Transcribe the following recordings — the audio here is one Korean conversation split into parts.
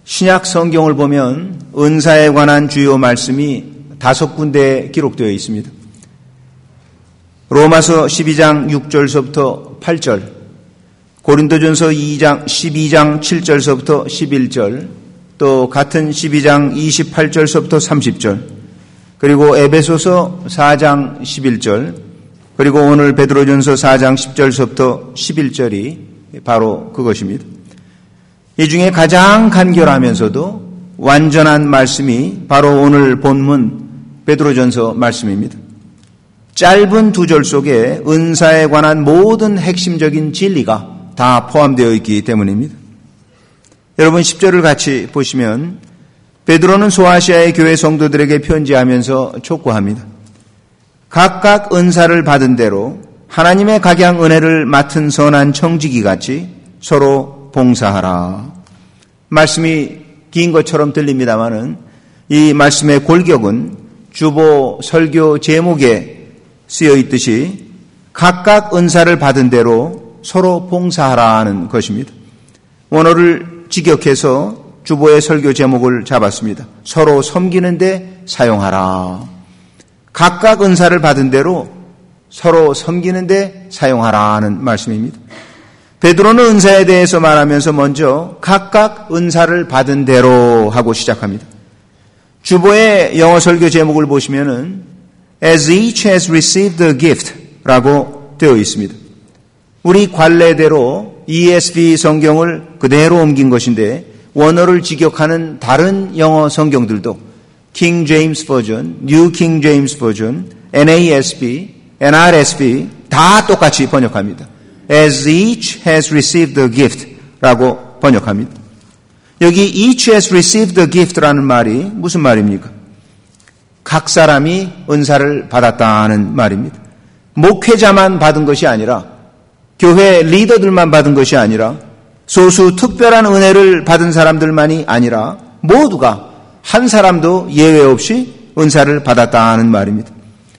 신약 성경을 보면 은사에 관한 주요 말씀이 5군데 기록되어 있습니다. 로마서 12장 6절서부터 8절, 고린도전서 12장 7절서부터 11절, 또 같은 12장 28절서부터 30절, 그리고 에베소서 4장 11절, 그리고 오늘 베드로전서 4장 10절서부터 11절이 바로 그것입니다. 이 중에 가장 간결하면서도 완전한 말씀이 바로 오늘 본문 베드로전서 말씀입니다. 짧은 2절 속에 은사에 관한 모든 핵심적인 진리가 다 포함되어 있기 때문입니다. 여러분 10절을 같이 보시면 베드로는 소아시아의 교회 성도들에게 편지하면서 촉구합니다. 각각 은사를 받은 대로 하나님의 각양 은혜를 맡은 선한 청지기 같이 서로 봉사하라. 말씀이 긴 것처럼 들립니다마는 이 말씀의 골격은 주보 설교 제목에 쓰여 있듯이 각각 은사를 받은 대로 서로 봉사하라는 것입니다. 원어를 직역해서 주보의 설교 제목을 잡았습니다. 서로 섬기는 데 사용하라. 각각 은사를 받은 대로 서로 섬기는 데 사용하라는 말씀입니다. 베드로는 은사에 대해서 말하면서 먼저 각각 은사를 받은 대로 하고 시작합니다. 주보의 영어 설교 제목을 보시면은 As each has received the gift 라고 되어 있습니다. 우리 관례대로 ESV 성경을 그대로 옮긴 것인데 원어를 직역하는 다른 영어 성경들도 King James Version, New King James Version, NASB, NRSV 다 똑같이 번역합니다. As each has received the gift 라고 번역합니다. 여기 each has received the gift라는 말이 무슨 말입니까? 각 사람이 은사를 받았다는 말입니다. 목회자만 받은 것이 아니라 교회 리더들만 받은 것이 아니라 소수 특별한 은혜를 받은 사람들만이 아니라 모두가 한 사람도 예외 없이 은사를 받았다는 말입니다.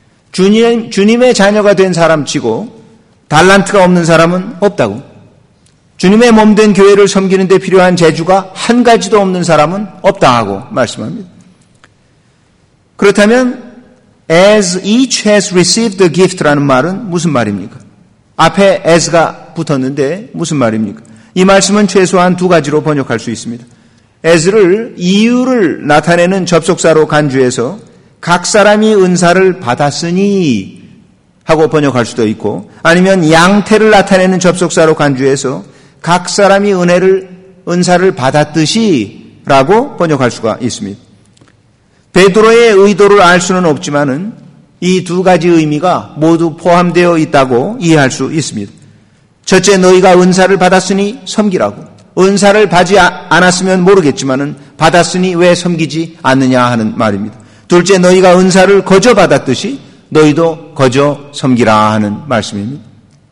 주님의 자녀가 된 사람치고 달란트가 없는 사람은 없다고. 주님의 몸된 교회를 섬기는 데 필요한 재주가 한 가지도 없는 사람은 없다고 말씀합니다. 그렇다면 as each has received the gift라는 말은 무슨 말입니까? 앞에 as가 붙었는데 무슨 말입니까? 이 말씀은 최소한 2가지로 번역할 수 있습니다. as를 이유를 나타내는 접속사로 간주해서 각 사람이 은사를 받았으니 하고 번역할 수도 있고 아니면 양태를 나타내는 접속사로 간주해서 각 사람이 은사를 받았듯이 라고 번역할 수가 있습니다. 베드로의 의도를 알 수는 없지만은 이 2가지 의미가 모두 포함되어 있다고 이해할 수 있습니다. 첫째, 너희가 은사를 받았으니 섬기라고. 은사를 받지 않았으면 모르겠지만은 받았으니 왜 섬기지 않느냐 하는 말입니다. 둘째, 너희가 은사를 거저 받았듯이 너희도 거저 섬기라 하는 말씀입니다.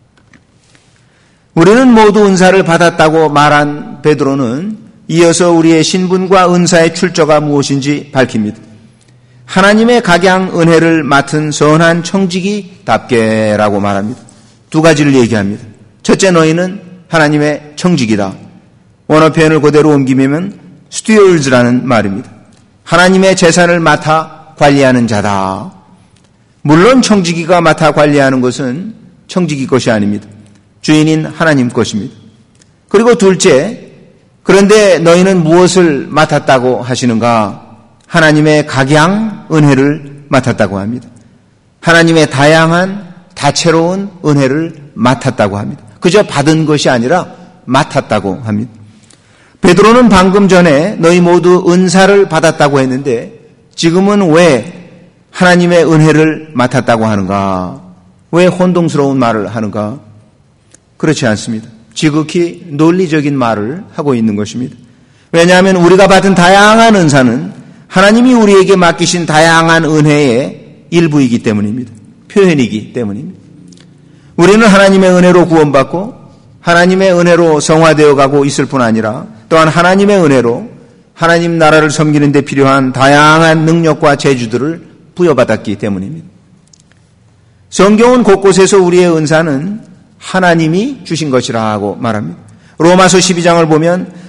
우리는 모두 은사를 받았다고 말한 베드로는 이어서 우리의 신분과 은사의 출처가 무엇인지 밝힙니다. 하나님의 각양 은혜를 맡은 선한 청지기답게라고 말합니다. 2가지를 얘기합니다. 첫째, 너희는 하나님의 청지기다. 원어 표현을 그대로 옮기면 stewards라는 말입니다. 하나님의 재산을 맡아 관리하는 자다. 물론 청지기가 맡아 관리하는 것은 청지기 것이 아닙니다. 주인인 하나님 것입니다. 그리고 둘째, 그런데 너희는 무엇을 맡았다고 하시는가? 하나님의 각양 은혜를 맡았다고 합니다. 하나님의 다양한 다채로운 은혜를 맡았다고 합니다. 그저 받은 것이 아니라 맡았다고 합니다. 베드로는 방금 전에 너희 모두 은사를 받았다고 했는데 지금은 왜 하나님의 은혜를 맡았다고 하는가? 왜 혼동스러운 말을 하는가? 그렇지 않습니다. 지극히 논리적인 말을 하고 있는 것입니다. 왜냐하면 우리가 받은 다양한 은사는 하나님이 우리에게 맡기신 다양한 은혜의 일부이기 때문입니다. 표현이기 때문입니다. 우리는 하나님의 은혜로 구원받고 하나님의 은혜로 성화되어 가고 있을 뿐 아니라 또한 하나님의 은혜로 하나님 나라를 섬기는 데 필요한 다양한 능력과 재주들을 부여받았기 때문입니다. 성경은 곳곳에서 우리의 은사는 하나님이 주신 것이라고 말합니다. 로마서 12장을 보면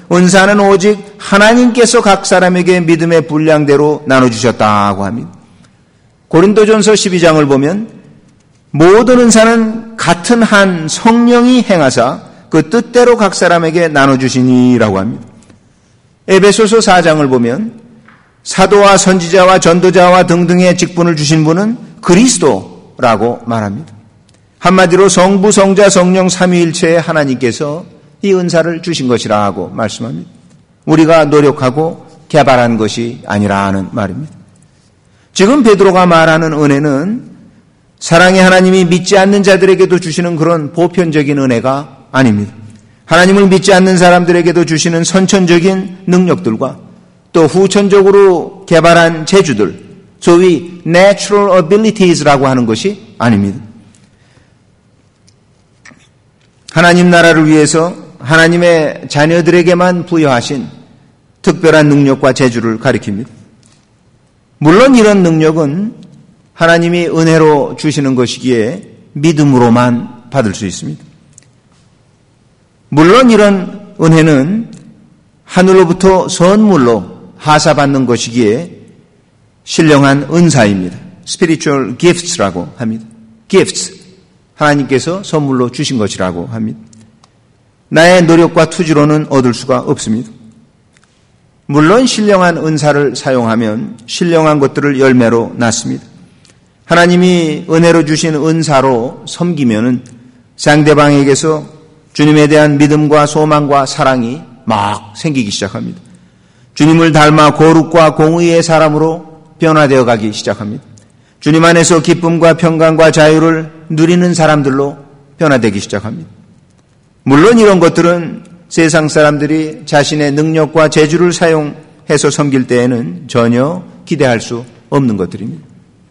은사는 오직 하나님께서 각 사람에게 믿음의 분량대로 나눠주셨다고 합니다. 고린도전서 12장을 보면 모든 은사는 같은 한 성령이 행하사 그 뜻대로 각 사람에게 나눠주시니라고 합니다. 에베소서 4장을 보면 사도와 선지자와 전도자와 등등의 직분을 주신 분은 그리스도라고 말합니다. 한마디로 성부, 성자, 성령 삼위일체의 하나님께서 이 은사를 주신 것이라고 말씀합니다. 우리가 노력하고 개발한 것이 아니라는 말입니다. 지금 베드로가 말하는 은혜는 사랑의 하나님이 믿지 않는 자들에게도 주시는 그런 보편적인 은혜가 아닙니다. 하나님을 믿지 않는 사람들에게도 주시는 선천적인 능력들과 또 후천적으로 개발한 재주들, 소위 natural abilities라고 하는 것이 아닙니다. 하나님 나라를 위해서 하나님의 자녀들에게만 부여하신 특별한 능력과 재주를 가리킵니다. 물론 이런 능력은 하나님이 은혜로 주시는 것이기에 믿음으로만 받을 수 있습니다. 물론 이런 은혜는 하늘로부터 선물로 하사받는 것이기에 신령한 은사입니다. Spiritual gifts라고 합니다. Gifts, 하나님께서 선물로 주신 것이라고 합니다. 나의 노력과 투지로는 얻을 수가 없습니다. 물론 신령한 은사를 사용하면 신령한 것들을 열매로 낳습니다. 하나님이 은혜로 주신 은사로 섬기면은 상대방에게서 주님에 대한 믿음과 소망과 사랑이 막 생기기 시작합니다. 주님을 닮아 거룩과 공의의 사람으로 변화되어 가기 시작합니다. 주님 안에서 기쁨과 평강과 자유를 누리는 사람들로 변화되기 시작합니다. 물론 이런 것들은 세상 사람들이 자신의 능력과 재주를 사용해서 섬길 때에는 전혀 기대할 수 없는 것들입니다.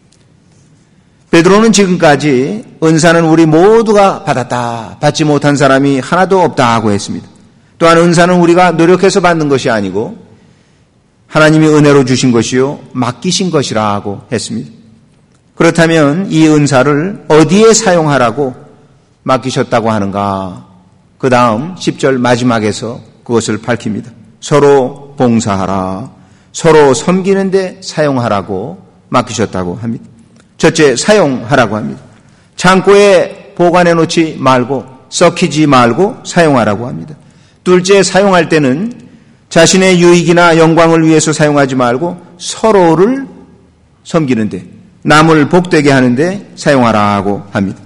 베드로는 지금까지 은사는 우리 모두가 받았다, 받지 못한 사람이 하나도 없다 하고 했습니다. 또한 은사는 우리가 노력해서 받는 것이 아니고 하나님이 은혜로 주신 것이요 맡기신 것이라고 했습니다. 그렇다면 이 은사를 어디에 사용하라고 맡기셨다고 하는가? 그 다음 10절 마지막에서 그것을 밝힙니다. 서로 봉사하라, 서로 섬기는 데 사용하라고 맡기셨다고 합니다. 첫째, 사용하라고 합니다. 창고에 보관해 놓지 말고 썩히지 말고 사용하라고 합니다. 둘째, 사용할 때는 자신의 유익이나 영광을 위해서 사용하지 말고 서로를 섬기는데, 남을 복되게 하는데 사용하라고 합니다.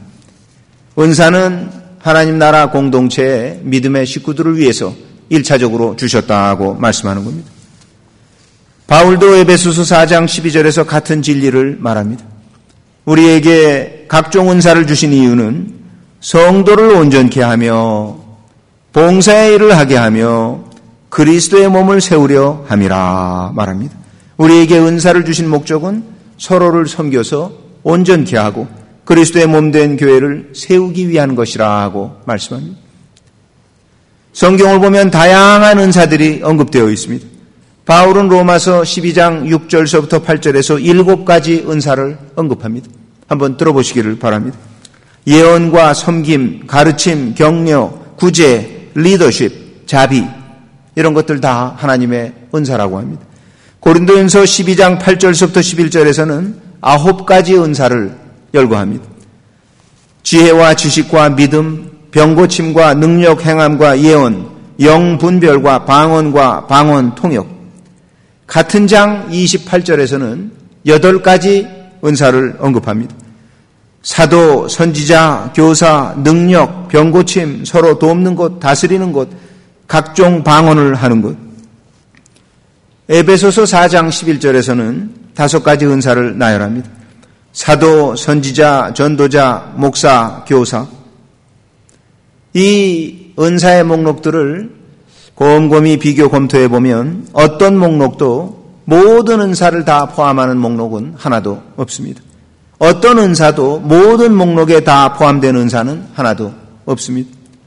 은사는 하나님 나라 공동체의 믿음의 식구들을 위해서 1차적으로 주셨다고 말씀하는 겁니다. 바울도 에베소서 4장 12절에서 같은 진리를 말합니다. 우리에게 각종 은사를 주신 이유는 성도를 온전케 하며 봉사의 일을 하게 하며 그리스도의 몸을 세우려 함이라 말합니다. 우리에게 은사를 주신 목적은 서로를 섬겨서 온전케 하고 그리스도의 몸된 교회를 세우기 위한 것이라고 말씀합니다. 성경을 보면 다양한 은사들이 언급되어 있습니다. 바울은 로마서 12장 6절서부터 8절에서 7가지 은사를 언급합니다. 한번 들어보시기를 바랍니다. 예언과 섬김, 가르침, 격려, 구제, 리더십, 자비, 이런 것들 다 하나님의 은사라고 합니다. 고린도전서 12장 8절서부터 11절에서는 9가지 은사를 열거합니다. 지혜와 지식과 믿음, 병고침과 능력 행함과 예언, 영분별과 방언과 방언 통역. 같은 장 28절에서는 8가지 은사를 언급합니다. 사도, 선지자, 교사, 능력, 병고침, 서로 돕는 것, 다스리는 것, 각종 방언을 하는 것. 에베소서 4장 11절에서는 5가지 은사를 나열합니다. 사도, 선지자, 전도자, 목사, 교사. 이 은사의 목록들을 곰곰이 비교 검토해 보면 어떤 목록도 모든 은사를 다 포함하는 목록은 하나도 없습니다. 어떤 은사도 모든 목록에 다 포함된 은사는 하나도 없습니다.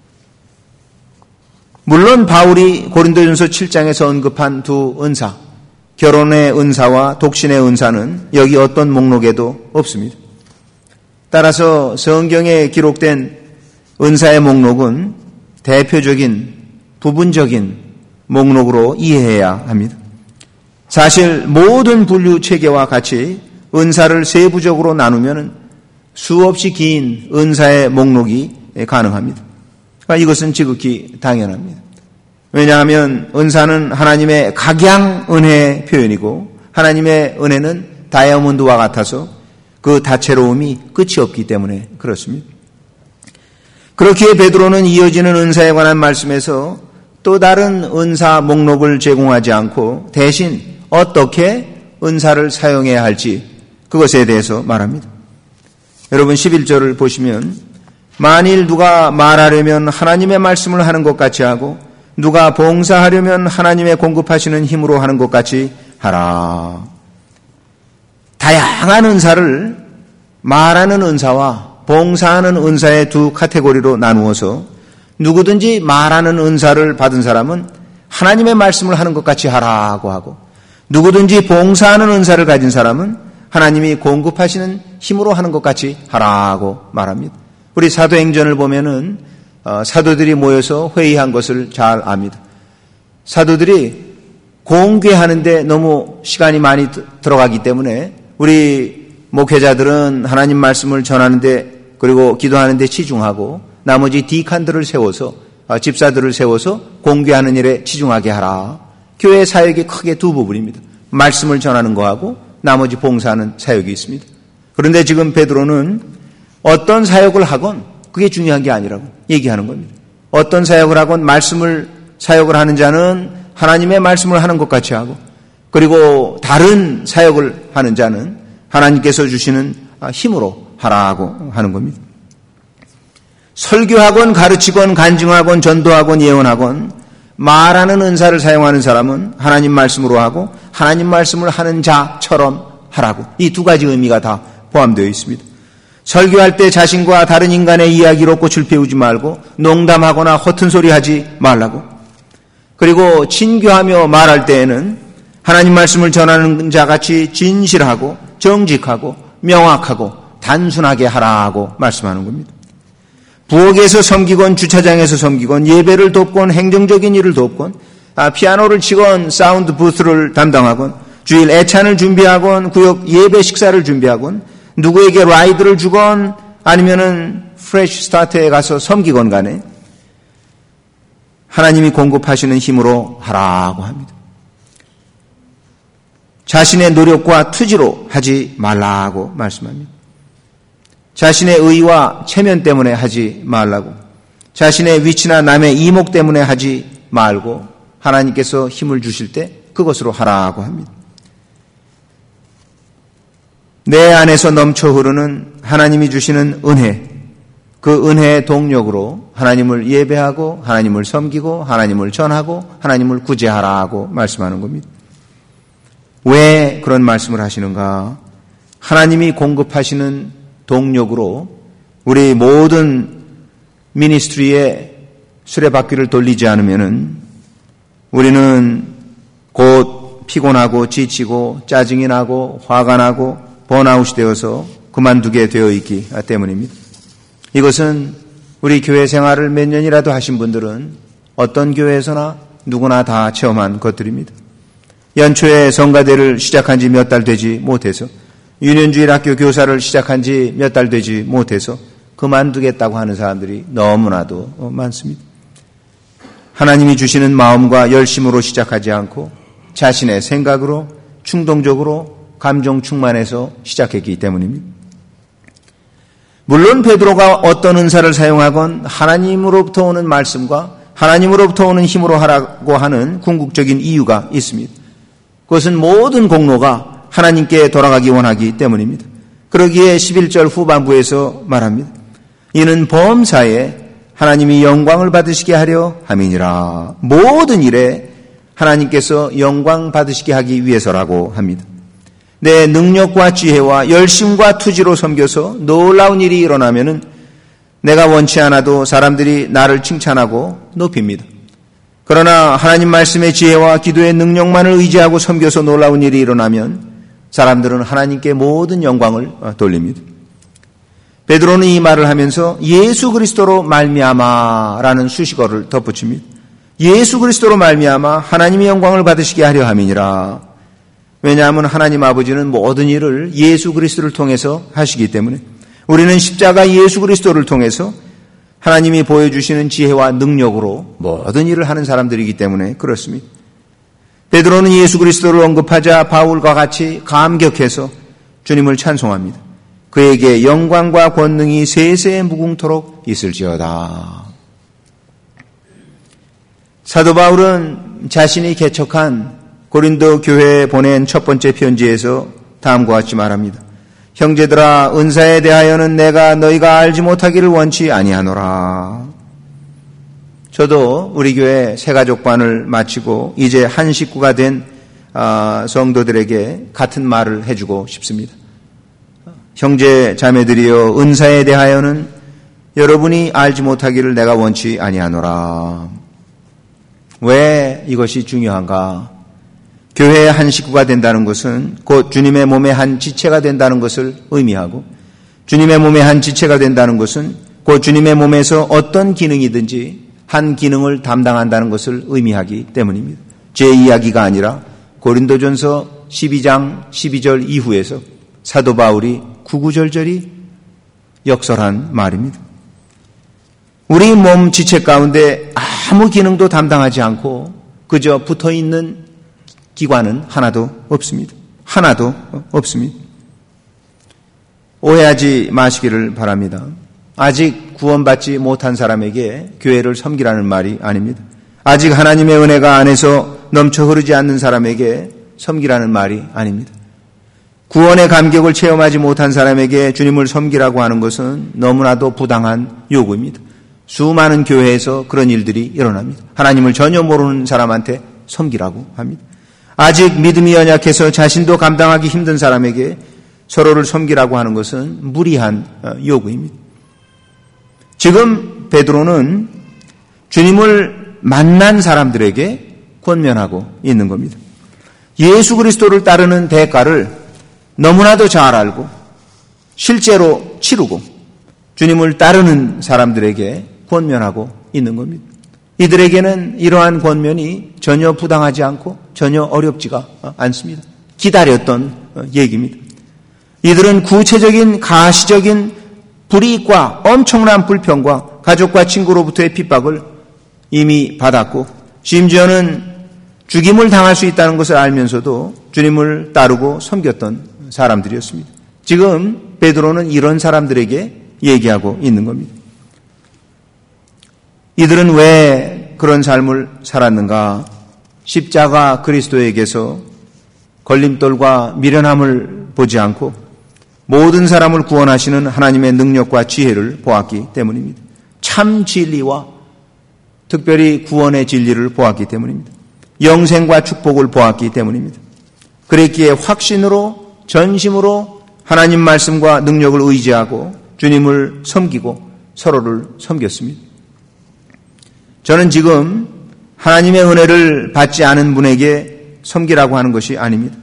물론 바울이 고린도전서 7장에서 언급한 두 은사, 결혼의 은사와 독신의 은사는 여기 어떤 목록에도 없습니다. 따라서 성경에 기록된 은사의 목록은 대표적인, 부분적인 목록으로 이해해야 합니다. 사실 모든 분류 체계와 같이 은사를 세부적으로 나누면 수없이 긴 은사의 목록이 가능합니다. 그러니까 이것은 지극히 당연합니다. 왜냐하면 은사는 하나님의 각양 은혜의 표현이고 하나님의 은혜는 다이아몬드와 같아서 그 다채로움이 끝이 없기 때문에 그렇습니다. 그렇기에 베드로는 이어지는 은사에 관한 말씀에서 또 다른 은사 목록을 제공하지 않고 대신 어떻게 은사를 사용해야 할지 그것에 대해서 말합니다. 여러분 11절을 보시면 만일 누가 말하려면 하나님의 말씀을 하는 것 같이 하고 누가 봉사하려면 하나님의 공급하시는 힘으로 하는 것 같이 하라. 다양한 은사를 말하는 은사와 봉사하는 은사의 두 카테고리로 나누어서 누구든지 말하는 은사를 받은 사람은 하나님의 말씀을 하는 것 같이 하라고 하고 누구든지 봉사하는 은사를 가진 사람은 하나님이 공급하시는 힘으로 하는 것 같이 하라고 말합니다. 우리 사도행전을 보면은 사도들이 모여서 회의한 것을 잘 압니다. 사도들이 공개하는데 너무 시간이 많이 들어가기 때문에 우리 목회자들은 하나님 말씀을 전하는데 그리고 기도하는데 치중하고 나머지 디칸들을 세워서 집사들을 세워서 공개하는 일에 치중하게 하라. 교회 사역이 크게 두 부분입니다. 말씀을 전하는 거하고 나머지 봉사하는 사역이 있습니다. 그런데 지금 베드로는 어떤 사역을 하건 그게 중요한 게 아니라고 얘기하는 겁니다. 어떤 사역을 하건 사역을 하는 자는 하나님의 말씀을 하는 것 같이 하고 그리고 다른 사역을 하는 자는 하나님께서 주시는 힘으로 하라고 하는 겁니다. 설교하건 가르치건 간증하건 전도하건 예언하건 말하는 은사를 사용하는 사람은 하나님 말씀으로 하고 하나님 말씀을 하는 자처럼 하라고 이 두 가지 의미가 다 포함되어 있습니다. 설교할 때 자신과 다른 인간의 이야기로 꽃을 피우지 말고 농담하거나 허튼 소리 하지 말라고 그리고 진교하며 말할 때에는 하나님 말씀을 전하는 자같이 진실하고 정직하고 명확하고 단순하게 하라고 말씀하는 겁니다. 부엌에서 섬기건 주차장에서 섬기건 예배를 돕건 행정적인 일을 돕건 피아노를 치건 사운드 부스를 담당하건 주일 애찬을 준비하건 구역 예배 식사를 준비하건 누구에게 라이드를 주건 아니면은 프레시 스타트에 가서 섬기건 간에 하나님이 공급하시는 힘으로 하라고 합니다. 자신의 노력과 투지로 하지 말라고 말씀합니다. 자신의 의와 체면 때문에 하지 말라고 자신의 위치나 남의 이목 때문에 하지 말고 하나님께서 힘을 주실 때 그것으로 하라고 합니다. 내 안에서 넘쳐 흐르는 하나님이 주시는 은혜, 그 은혜의 동력으로 하나님을 예배하고 하나님을 섬기고 하나님을 전하고 하나님을 구제하라고 말씀하는 겁니다. 왜 그런 말씀을 하시는가? 하나님이 공급하시는 동력으로 우리 모든 미니스트리에 수레바퀴를 돌리지 않으면은 우리는 곧 피곤하고 지치고 짜증이 나고 화가 나고 번아웃이 되어서 그만두게 되어 있기 때문입니다. 이것은 우리 교회 생활을 몇 년이라도 하신 분들은 어떤 교회에서나 누구나 다 체험한 것들입니다. 연초에 성가대를 시작한 지 몇 달 되지 못해서 유년주일 학교 교사를 시작한 지 몇 달 되지 못해서 그만두겠다고 하는 사람들이 너무나도 많습니다. 하나님이 주시는 마음과 열심으로 시작하지 않고 자신의 생각으로 충동적으로 감정 충만해서 시작했기 때문입니다. 물론 베드로가 어떤 은사를 사용하건 하나님으로부터 오는 말씀과 하나님으로부터 오는 힘으로 하라고 하는 궁극적인 이유가 있습니다. 그것은 모든 공로가 하나님께 돌아가기 원하기 때문입니다. 그러기에 11절 후반부에서 말합니다. 이는 범사에 하나님이 영광을 받으시게 하려 함이니라. 모든 일에 하나님께서 영광 받으시게 하기 위해서라고 합니다. 내 능력과 지혜와 열심과 투지로 섬겨서 놀라운 일이 일어나면은 내가 원치 않아도 사람들이 나를 칭찬하고 높입니다. 그러나 하나님 말씀의 지혜와 기도의 능력만을 의지하고 섬겨서 놀라운 일이 일어나면 사람들은 하나님께 모든 영광을 돌립니다. 베드로는 이 말을 하면서 예수 그리스도로 말미암아라는 수식어를 덧붙입니다. 예수 그리스도로 말미암아 하나님의 영광을 받으시게 하려 함이니라. 왜냐하면 하나님 아버지는 모든 일을 예수 그리스도를 통해서 하시기 때문에 우리는 십자가 예수 그리스도를 통해서 하나님이 보여주시는 지혜와 능력으로 모든 일을 하는 사람들이기 때문에 그렇습니다. 베드로는 예수 그리스도를 언급하자 바울과 같이 감격해서 주님을 찬송합니다. 그에게 영광과 권능이 세세에 무궁토록 있을지어다. 사도 바울은 자신이 개척한 고린도 교회에 보낸 첫 번째 편지에서 다음과 같이 말합니다. 형제들아, 은사에 대하여는 내가 너희가 알지 못하기를 원치 아니하노라. 저도 우리 교회 새가족반을 마치고 이제 한 식구가 된 성도들에게 같은 말을 해주고 싶습니다. 형제 자매들이여, 은사에 대하여는 여러분이 알지 못하기를 내가 원치 아니하노라. 왜 이것이 중요한가? 교회의 한 식구가 된다는 것은 곧 주님의 몸의 한 지체가 된다는 것을 의미하고, 주님의 몸의 한 지체가 된다는 것은 곧 주님의 몸에서 어떤 기능이든지 한 기능을 담당한다는 것을 의미하기 때문입니다. 제 이야기가 아니라 고린도전서 12장 12절 이후에서 사도 바울이 구구절절히 역설한 말입니다. 우리 몸 지체 가운데 아무 기능도 담당하지 않고 그저 붙어있는 기관은 하나도 없습니다. 하나도 없습니다. 오해하지 마시기를 바랍니다. 아직 구원받지 못한 사람에게 교회를 섬기라는 말이 아닙니다. 아직 하나님의 은혜가 안에서 넘쳐 흐르지 않는 사람에게 섬기라는 말이 아닙니다. 구원의 감격을 체험하지 못한 사람에게 주님을 섬기라고 하는 것은 너무나도 부당한 요구입니다. 수많은 교회에서 그런 일들이 일어납니다. 하나님을 전혀 모르는 사람한테 섬기라고 합니다. 아직 믿음이 연약해서 자신도 감당하기 힘든 사람에게 서로를 섬기라고 하는 것은 무리한 요구입니다. 지금 베드로는 주님을 만난 사람들에게 권면하고 있는 겁니다. 예수 그리스도를 따르는 대가를 너무나도 잘 알고 실제로 치르고 주님을 따르는 사람들에게 권면하고 있는 겁니다. 이들에게는 이러한 권면이 전혀 부당하지 않고 전혀 어렵지가 않습니다. 기다렸던 얘기입니다. 이들은 구체적인 가시적인 불이익과 엄청난 불평과 가족과 친구로부터의 핍박을 이미 받았고 심지어는 죽임을 당할 수 있다는 것을 알면서도 주님을 따르고 섬겼던 사람들이었습니다. 지금 베드로는 이런 사람들에게 얘기하고 있는 겁니다. 이들은 왜 그런 삶을 살았는가? 십자가 그리스도에게서 걸림돌과 미련함을 보지 않고 모든 사람을 구원하시는 하나님의 능력과 지혜를 보았기 때문입니다. 참 진리와 특별히 구원의 진리를 보았기 때문입니다. 영생과 축복을 보았기 때문입니다. 그랬기에 확신으로 전심으로 하나님 말씀과 능력을 의지하고 주님을 섬기고 서로를 섬겼습니다. 저는 지금 하나님의 은혜를 받지 않은 분에게 섬기라고 하는 것이 아닙니다.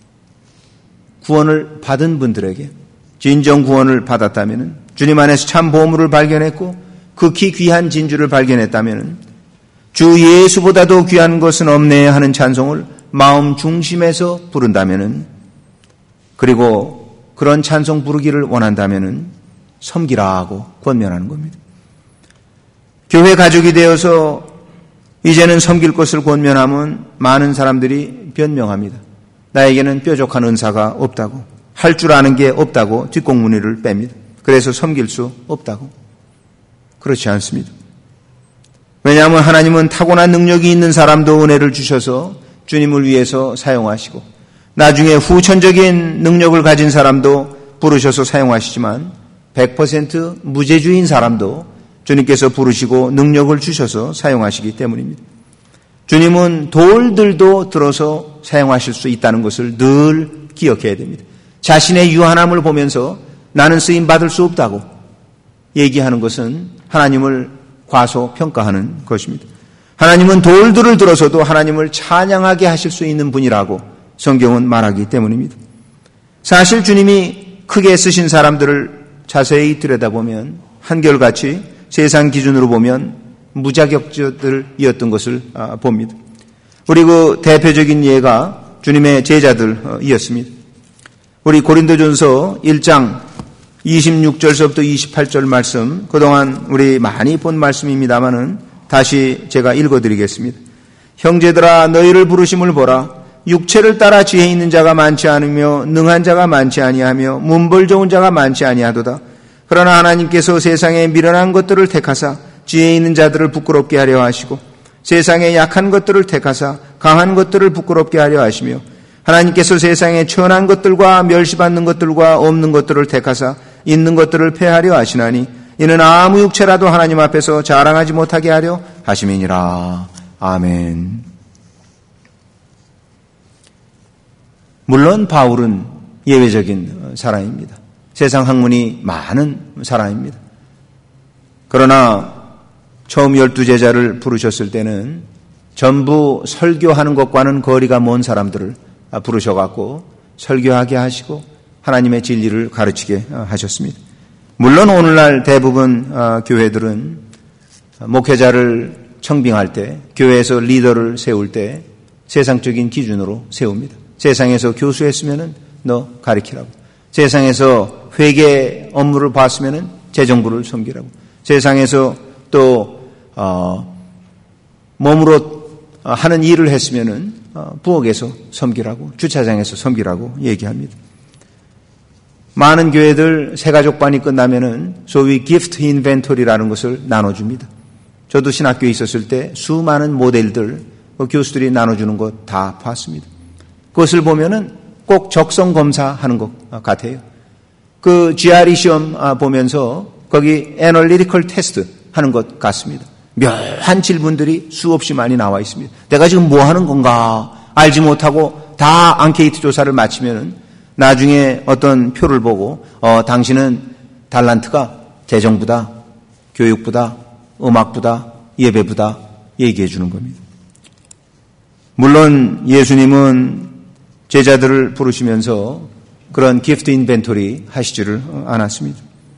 구원을 받은 분들에게 진정 구원을 받았다면 주님 안에서 참 보물을 발견했고 극히 귀한 진주를 발견했다면 주 예수보다도 귀한 것은 없네 하는 찬송을 마음 중심에서 부른다면 그리고 그런 찬송 부르기를 원한다면 섬기라 하고 권면하는 겁니다. 교회 가족이 되어서 이제는 섬길 것을 권면하면 많은 사람들이 변명합니다. 나에게는 뾰족한 은사가 없다고, 할 줄 아는 게 없다고 뒷공무니를 뺍니다. 그래서 섬길 수 없다고. 그렇지 않습니다. 왜냐하면 하나님은 타고난 능력이 있는 사람도 은혜를 주셔서 주님을 위해서 사용하시고 나중에 후천적인 능력을 가진 사람도 부르셔서 사용하시지만 100% 무죄주의인 사람도 주님께서 부르시고 능력을 주셔서 사용하시기 때문입니다. 주님은 돌들도 들어서 사용하실 수 있다는 것을 늘 기억해야 됩니다. 자신의 유한함을 보면서 나는 쓰임받을 수 없다고 얘기하는 것은 하나님을 과소평가하는 것입니다. 하나님은 돌들을 들어서도 하나님을 찬양하게 하실 수 있는 분이라고 성경은 말하기 때문입니다. 사실 주님이 크게 쓰신 사람들을 자세히 들여다보면 한결같이 세상 기준으로 보면 무자격자들이었던 것을 봅니다. 우리 그 대표적인 예가 주님의 제자들이었습니다. 우리 고린도전서 1장 26절서부터 28절 말씀, 그동안 우리 많이 본 말씀입니다마는 다시 제가 읽어드리겠습니다. 형제들아, 너희를 부르심을 보라. 육체를 따라 지혜 있는 자가 많지 않으며 능한 자가 많지 아니하며 문벌 좋은 자가 많지 아니하도다. 그러나 하나님께서 세상에 미련한 것들을 택하사 지혜 있는 자들을 부끄럽게 하려 하시고 세상에 약한 것들을 택하사 강한 것들을 부끄럽게 하려 하시며 하나님께서 세상에 천한 것들과 멸시받는 것들과 없는 것들을 택하사 있는 것들을 폐하려 하시나니 이는 아무 육체라도 하나님 앞에서 자랑하지 못하게 하려 하심이니라. 아멘. 물론 바울은 예외적인 사람입니다. 세상 학문이 많은 사람입니다. 그러나 처음 12제자를 부르셨을 때는 전부 설교하는 것과는 거리가 먼 사람들을 부르셔갖고 설교하게 하시고 하나님의 진리를 가르치게 하셨습니다. 물론 오늘날 대부분 교회들은 목회자를 청빙할 때, 교회에서 리더를 세울 때 세상적인 기준으로 세웁니다. 세상에서 교수했으면은 너 가르치라고. 세상에서 회계 업무를 봤으면은 재정부를 섬기라고. 세상에서 또 몸으로 하는 일을 했으면은 부엌에서 섬기라고, 주차장에서 섬기라고 얘기합니다. 많은 교회들 새가족반이 끝나면은 소위 기프트 인벤토리라는 것을 나눠줍니다. 저도 신학교에 있었을 때 수많은 모델들 교수들이 나눠주는 것 다 봤습니다. 그것을 보면은 꼭 적성 검사하는 것 같아요. 그 GRE 시험 보면서 거기 애널리티컬 테스트 하는 것 같습니다. 묘한 질문들이 수없이 많이 나와 있습니다. 내가 지금 뭐 하는 건가 알지 못하고 다 앙케이트 조사를 마치면은 나중에 어떤 표를 보고 당신은 달란트가 재정부다, 교육부다, 음악부다, 예배부다 얘기해 주는 겁니다. 물론 예수님은 제자들을 부르시면서 그런 기프트 인벤토리 하시지를 않았습니다.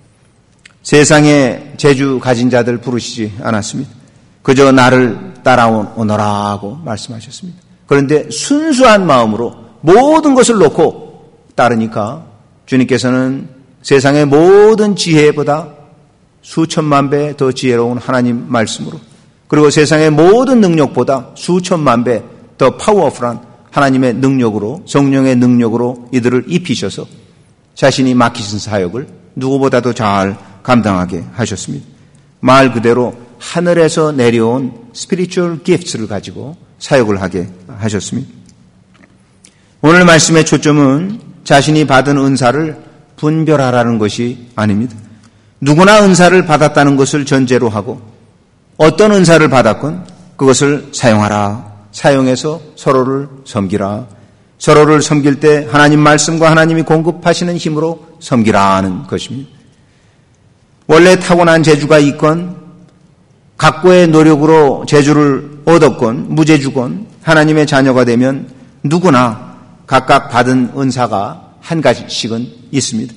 세상에 재주 가진 자들 부르시지 않았습니다. 그저 나를 따라오너라 하고 말씀하셨습니다. 그런데 순수한 마음으로 모든 것을 놓고 따르니까 주님께서는 세상의 모든 지혜보다 수천만 배 더 지혜로운 하나님 말씀으로, 그리고 세상의 모든 능력보다 수천만 배 더 파워풀한 하나님의 능력으로, 성령의 능력으로 이들을 입히셔서 자신이 맡기신 사역을 누구보다도 잘 감당하게 하셨습니다. 말 그대로 하늘에서 내려온 스피리추얼 기프트를 가지고 사역을 하게 하셨습니다. 오늘 말씀의 초점은 자신이 받은 은사를 분별하라는 것이 아닙니다. 누구나 은사를 받았다는 것을 전제로 하고 어떤 은사를 받았건 그것을 사용하라. 사용해서 서로를 섬기라. 서로를 섬길 때 하나님 말씀과 하나님이 공급하시는 힘으로 섬기라는 것입니다. 원래 타고난 재주가 있건 각고의 노력으로 재주를 얻었건 무재주건 하나님의 자녀가 되면 누구나 각각 받은 은사가 한 가지씩은 있습니다.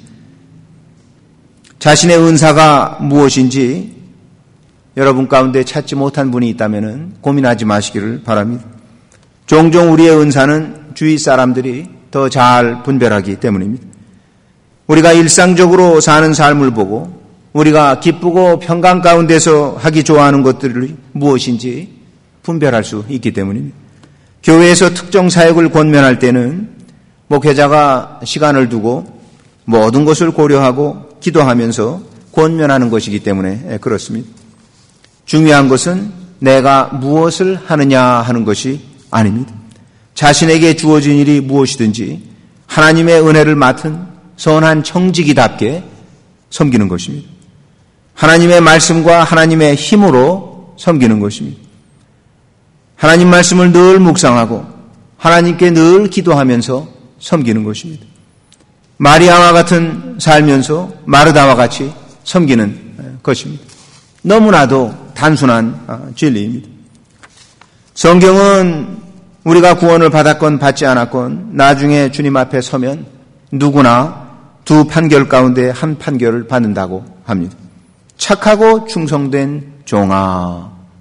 자신의 은사가 무엇인지 여러분 가운데 찾지 못한 분이 있다면 고민하지 마시기를 바랍니다. 종종 우리의 은사는 주위 사람들이 더 잘 분별하기 때문입니다. 우리가 일상적으로 사는 삶을 보고 우리가 기쁘고 평강 가운데서 하기 좋아하는 것들이 무엇인지 분별할 수 있기 때문입니다. 교회에서 특정 사역을 권면할 때는 목회자가 시간을 두고 모든 것을 고려하고 기도하면서 권면하는 것이기 때문에 그렇습니다. 중요한 것은 내가 무엇을 하느냐 하는 것이 아닙니다. 자신에게 주어진 일이 무엇이든지 하나님의 은혜를 맡은 선한 청지기답게 섬기는 것입니다. 하나님의 말씀과 하나님의 힘으로 섬기는 것입니다. 하나님 말씀을 늘 묵상하고 하나님께 늘 기도하면서 섬기는 것입니다. 마리아와 같은 살면서 마르다와 같이 섬기는 것입니다. 너무나도 단순한 진리입니다. 성경은 우리가 구원을 받았건 받지 않았건 나중에 주님 앞에 서면 누구나 두 판결 가운데 한 판결을 받는다고 합니다. 착하고 충성된 종아,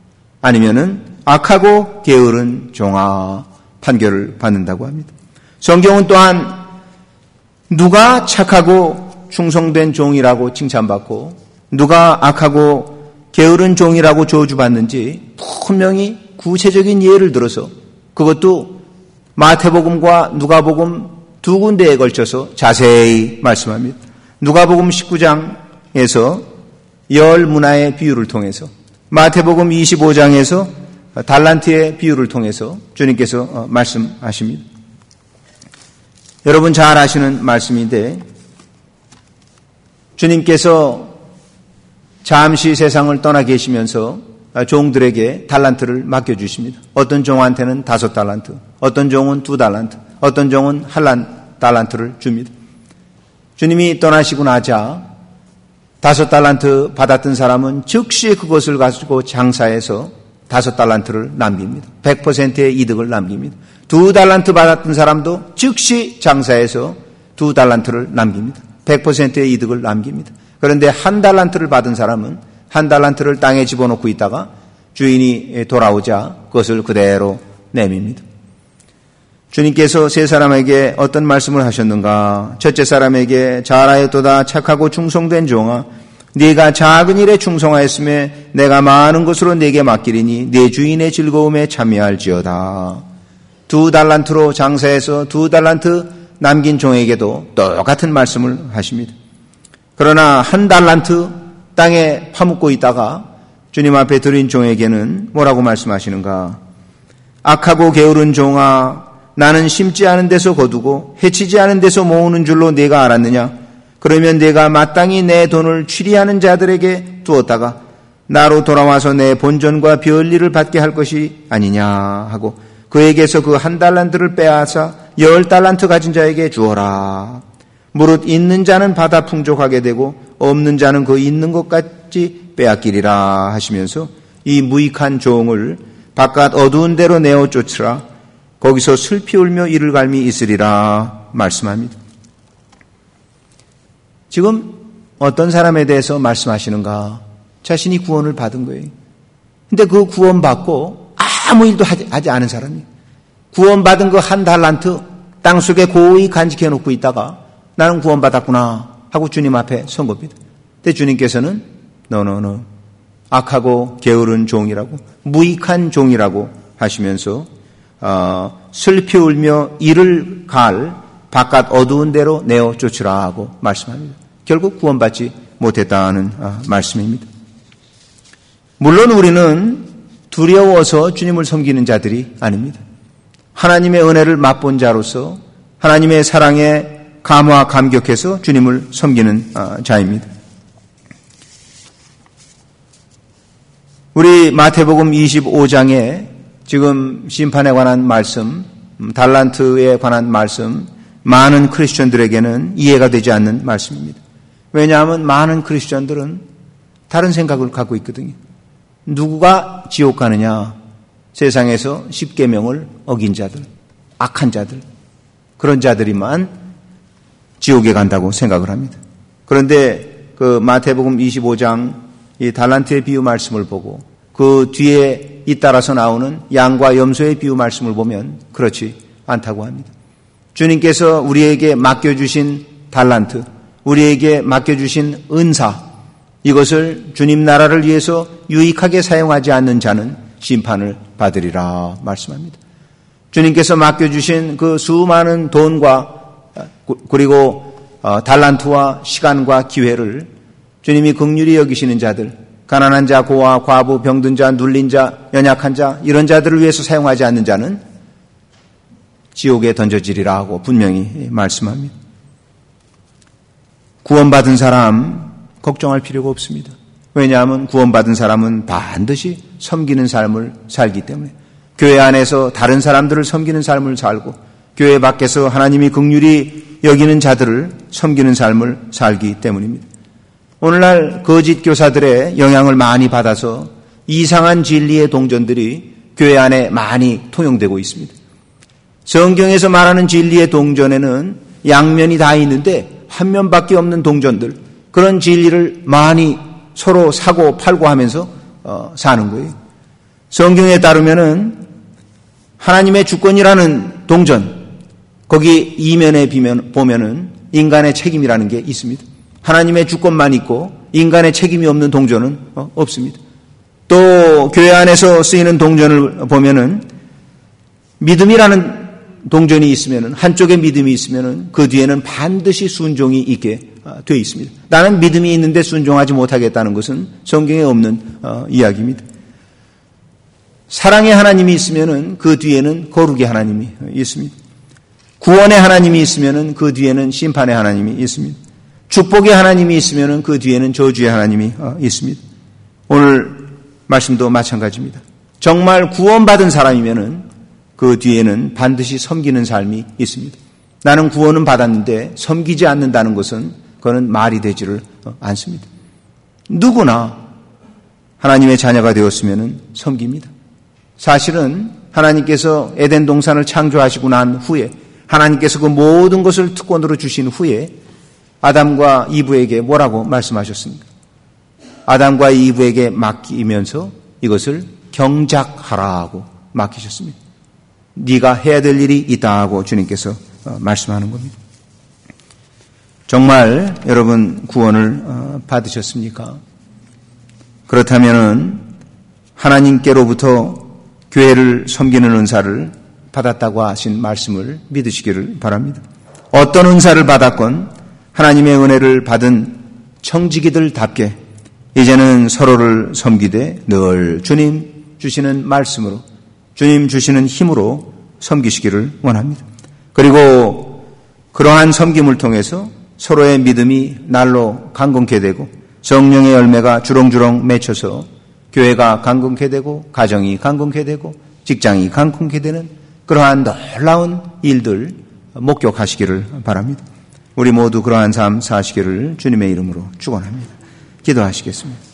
아니면은 악하고 게으른 종아 판결을 받는다고 합니다. 성경은 또한 누가 착하고 충성된 종이라고 칭찬받고 누가 악하고 게으른 종이라고 저주받는지 분명히 구체적인 예를 들어서 그것도 마태복음과 누가복음 두 군데에 걸쳐서 자세히 말씀합니다. 누가복음 19장에서 열 문화의 비유를 통해서 마태복음 25장에서 달란트의 비유를 통해서 주님께서 말씀하십니다. 여러분 잘 아시는 말씀인데 주님께서 잠시 세상을 떠나 계시면서 종들에게 달란트를 맡겨주십니다. 어떤 종한테는 5달란트, 어떤 종은 2달란트, 어떤 종은 1달란트를 줍니다. 주님이 떠나시고 나자 5달란트 받았던 사람은 즉시 그것을 가지고 장사해서 5달란트를 남깁니다. 100%의 이득을 남깁니다. 2달란트 받았던 사람도 즉시 장사해서 2달란트를 남깁니다. 100%의 이득을 남깁니다. 그런데 1달란트를 받은 사람은 1달란트를 땅에 집어넣고 있다가 주인이 돌아오자 그것을 그대로 내밉니다. 주님께서 세 사람에게 어떤 말씀을 하셨는가? 첫째 사람에게 잘하였도다 착하고 충성된 종아, 네가 작은 일에 충성하였음에 내가 많은 것으로 네게 맡기리니 네 주인의 즐거움에 참여할지어다. 2달란트로 장사해서 2달란트 남긴 종에게도 똑같은 말씀을 하십니다. 그러나 1달란트 땅에 파묻고 있다가 주님 앞에 드린 종에게는 뭐라고 말씀하시는가? 악하고 게으른 종아, 나는 심지 않은 데서 거두고 해치지 않은 데서 모으는 줄로 네가 알았느냐? 그러면 네가 마땅히 내 돈을 취리하는 자들에게 두었다가 나로 돌아와서 내 본전과 별일을 받게 할 것이 아니냐 하고 그에게서 그 1달란트를 빼앗아 10달란트 가진 자에게 주어라. 무릇 있는 자는 받아 풍족하게 되고 없는 자는 그 있는 것까지 빼앗기리라 하시면서 이 무익한 종을 바깥 어두운 데로 내어 쫓으라. 거기서 슬피 울며 이를 갈미 있으리라 말씀합니다. 지금 어떤 사람에 대해서 말씀하시는가? 자신이 구원을 받은 거예요. 근데 그 구원받고 아무 일도 하지 않은 사람이에요. 구원받은 그 1달란트 땅속에 고이 간직해 놓고 있다가 나는 구원받았구나 하고 주님 앞에 선 겁니다. 근데 주님께서는 너너너 악하고 게으른 종이라고 무익한 종이라고 하시면서 슬피 울며 이를 갈 바깥 어두운 데로 내어 쫓으라 하고 말씀합니다. 결국 구원받지 못했다는 말씀입니다. 물론 우리는 두려워서 주님을 섬기는 자들이 아닙니다. 하나님의 은혜를 맛본 자로서 하나님의 사랑에 감화 감격해서 주님을 섬기는 자입니다. 우리 마태복음 25장에 지금 심판에 관한 말씀, 달란트에 관한 말씀, 많은 크리스천들에게는 이해가 되지 않는 말씀입니다. 왜냐하면 많은 크리스천들은 다른 생각을 갖고 있거든요. 누구가 지옥 가느냐? 세상에서 십계명을 어긴 자들, 악한 자들, 그런 자들이만 지옥에 간다고 생각을 합니다. 그런데 그 마태복음 25장 이 달란트의 비유 말씀을 보고 그 뒤에 잇따라서 나오는 양과 염소의 비유 말씀을 보면 그렇지 않다고 합니다. 주님께서 우리에게 맡겨주신 달란트, 우리에게 맡겨주신 은사, 이것을 주님 나라를 위해서 유익하게 사용하지 않는 자는 심판을 받으리라 말씀합니다. 주님께서 맡겨주신 그 수많은 돈과 그리고 달란트와 시간과 기회를 주님이 긍휼히 여기시는 자들, 가난한 자, 고아, 과부, 병든 자, 눌린 자, 연약한 자, 이런 자들을 위해서 사용하지 않는 자는 지옥에 던져지리라 하고 분명히 말씀합니다. 구원받은 사람 걱정할 필요가 없습니다. 왜냐하면 구원받은 사람은 반드시 섬기는 삶을 살기 때문에 교회 안에서 다른 사람들을 섬기는 삶을 살고 교회 밖에서 하나님이 긍휼히 여기는 자들을 섬기는 삶을 살기 때문입니다. 오늘날 거짓 교사들의 영향을 많이 받아서 이상한 진리의 동전들이 교회 안에 많이 통용되고 있습니다. 성경에서 말하는 진리의 동전에는 양면이 다 있는데 한 면밖에 없는 동전들, 그런 진리를 많이 서로 사고 팔고 하면서 사는 거예요. 성경에 따르면은 하나님의 주권이라는 동전, 거기 이면에 보면은 인간의 책임이라는 게 있습니다. 하나님의 주권만 있고 인간의 책임이 없는 동전은 없습니다. 또 교회 안에서 쓰이는 동전을 보면은 믿음이라는 동전이 있으면은, 한쪽에 믿음이 있으면은 그 뒤에는 반드시 순종이 있게 되어 있습니다. 나는 믿음이 있는데 순종하지 못하겠다는 것은 성경에 없는 이야기입니다. 사랑의 하나님이 있으면은 그 뒤에는 거룩의 하나님이 있습니다. 구원의 하나님이 있으면은 그 뒤에는 심판의 하나님이 있습니다. 축복의 하나님이 있으면은 그 뒤에는 저주의 하나님이 있습니다. 오늘 말씀도 마찬가지입니다. 정말 구원받은 사람이면은 그 뒤에는 반드시 섬기는 삶이 있습니다. 나는 구원은 받았는데 섬기지 않는다는 것은 그거는 말이 되지를 않습니다. 누구나 하나님의 자녀가 되었으면은 섬깁니다. 사실은 하나님께서 에덴 동산을 창조하시고 난 후에 하나님께서 그 모든 것을 특권으로 주신 후에 아담과 이브에게 뭐라고 말씀하셨습니까? 아담과 이브에게 맡기면서 이것을 경작하라고 맡기셨습니다. 네가 해야 될 일이 있다 하고 주님께서 말씀하는 겁니다. 정말 여러분 구원을 받으셨습니까? 그렇다면 하나님께로부터 교회를 섬기는 은사를 받았다고 하신 말씀을 믿으시기를 바랍니다. 어떤 은사를 받았건 하나님의 은혜를 받은 청지기들답게 이제는 서로를 섬기되 늘 주님 주시는 말씀으로, 주님 주시는 힘으로 섬기시기를 원합니다. 그리고 그러한 섬김을 통해서 서로의 믿음이 날로 강건케 되고 성령의 열매가 주렁주렁 맺혀서 교회가 강건케 되고 가정이 강건케 되고 직장이 강건케 되는 그러한 놀라운 일들 목격하시기를 바랍니다. 우리 모두 그러한 삶 사시기를 주님의 이름으로 축원합니다. 기도하시겠습니다.